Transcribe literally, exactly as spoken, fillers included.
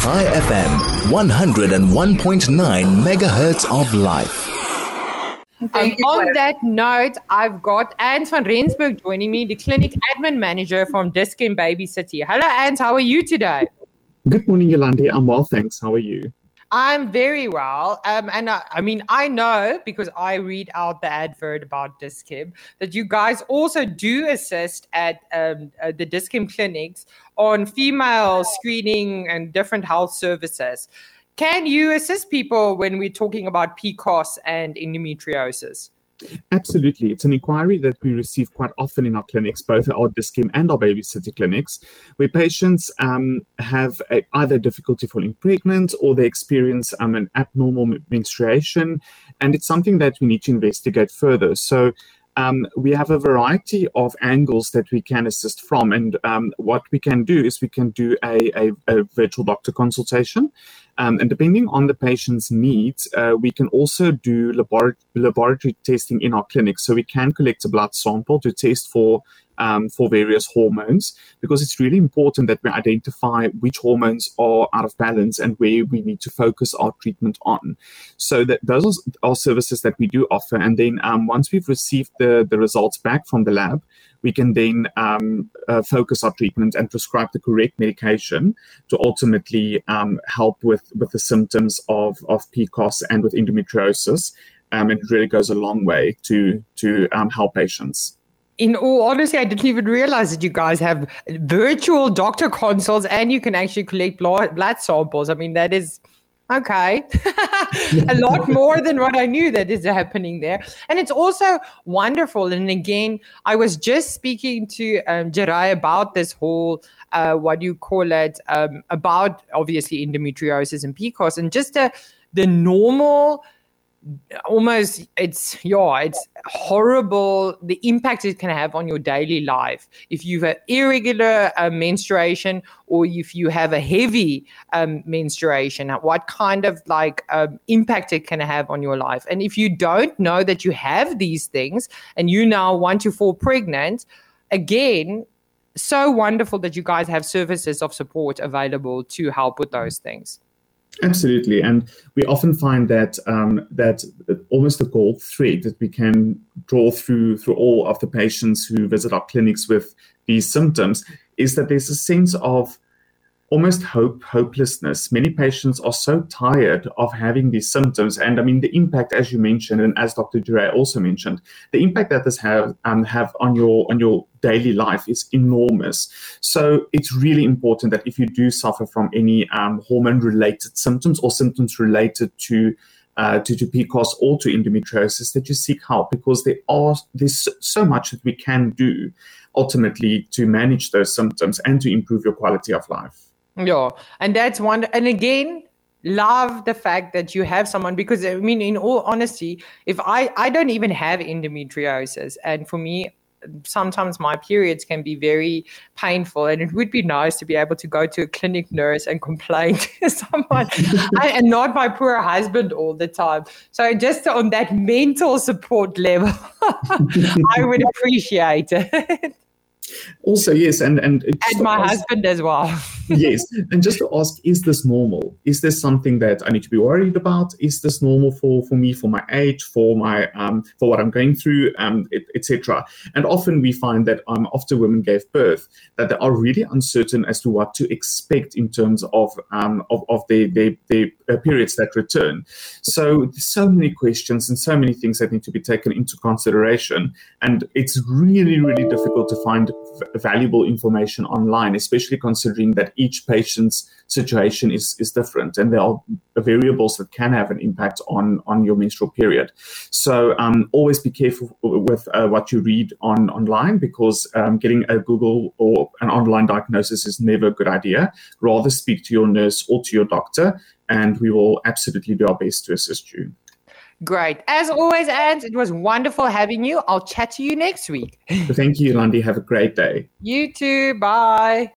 Chai F M, one oh one point nine megahertz of life. Um, on that note, I've got Ans van Rensburg joining me, the clinic admin manager from Dis-Chem Baby City. Hello, Ans. How are you today? Good morning, Yolandi. I'm well, thanks. How are you? I'm very well. Um, and I, I mean, I know because I read out the advert about Dis-Chem that you guys also do assist at um, uh, the Dis-Chem clinics on female screening and different health services. Can you assist people when we're talking about P C O S and endometriosis? Absolutely. It's an inquiry that we receive quite often in our clinics, both our Dis-Chem and our Baby City clinics, where patients um, have a, either difficulty falling pregnant or they experience um, an abnormal menstruation, and it's something that we need to investigate further. So um, we have a variety of angles that we can assist from, and um, what we can do is we can do a, a, a virtual doctor consultation. Um, and depending on the patient's needs, uh, we can also do labor- laboratory testing in our clinic. So we can collect a blood sample to test for um, for various hormones, because it's really important that we identify which hormones are out of balance and where we need to focus our treatment on. So that those are services that we do offer. And then um, once we've received the, the results back from the lab, we can then um, uh, focus our treatment and prescribe the correct medication to ultimately um, help with, with the symptoms of, of P C O S and with endometriosis. Um, and it really goes a long way to, to um, help patients. In all honesty, I didn't even realize that you guys have virtual doctor consults and you can actually collect blood, blood samples. I mean, that is... Okay. A lot more than what I knew that is happening there. And it's also wonderful. And again, I was just speaking to um, Jerai about this whole, uh, what do you call it, um, about obviously endometriosis and P C O S, and just the, the normal, almost it's, yeah, it's horrible, the impact it can have on your daily life. If you have irregular uh, menstruation, or if you have a heavy um, menstruation, what kind of like um, impact it can have on your life. And if you don't know that you have these things and you now want to fall pregnant, again, so wonderful that you guys have services of support available to help with those things. Absolutely, and we often find that um, that almost a gold thread that we can draw through through all of the patients who visit our clinics with these symptoms is that there's a sense of almost hope, hopelessness. Many patients are so tired of having these symptoms, and I mean the impact, as you mentioned, and as Doctor Jerai also mentioned, the impact that this have um, have on your on your daily life is enormous. So it's really important that if you do suffer from any um, hormone-related symptoms or symptoms related to uh, to, to P C O S or to endometriosis, that you seek help, because there are there's so much that we can do ultimately to manage those symptoms and to improve your quality of life. Yeah, and that's one. And again, love the fact that you have someone, because I mean, in all honesty, if I, I don't even have endometriosis, and for me, sometimes my periods can be very painful, and it would be nice to be able to go to a clinic nurse and complain to someone I, and not my poor husband all the time. So just on that mental support level, I would appreciate it. Also, yes, and and, and my ask, husband as well. Yes, and just to ask, is this normal? Is this something that I need to be worried about? Is this normal for, for me, for my age, for my um for what I'm going through, um, et cetera. And often we find that um after women gave birth, that they are really uncertain as to what to expect in terms of um of of their their, their uh, periods that return. So so many questions and so many things that need to be taken into consideration, and it's really really difficult to find valuable information online, especially considering that each patient's situation is, is different, and there are variables that can have an impact on, on your menstrual period. So um, always be careful with uh, what you read on online, because um, getting a Google or an online diagnosis is never a good idea. Rather speak to your nurse or to your doctor, and we will absolutely do our best to assist you. Great. As always, Ans, it was wonderful having you. I'll chat to you next week. Thank you, Yolandi. Have a great day. You too. Bye.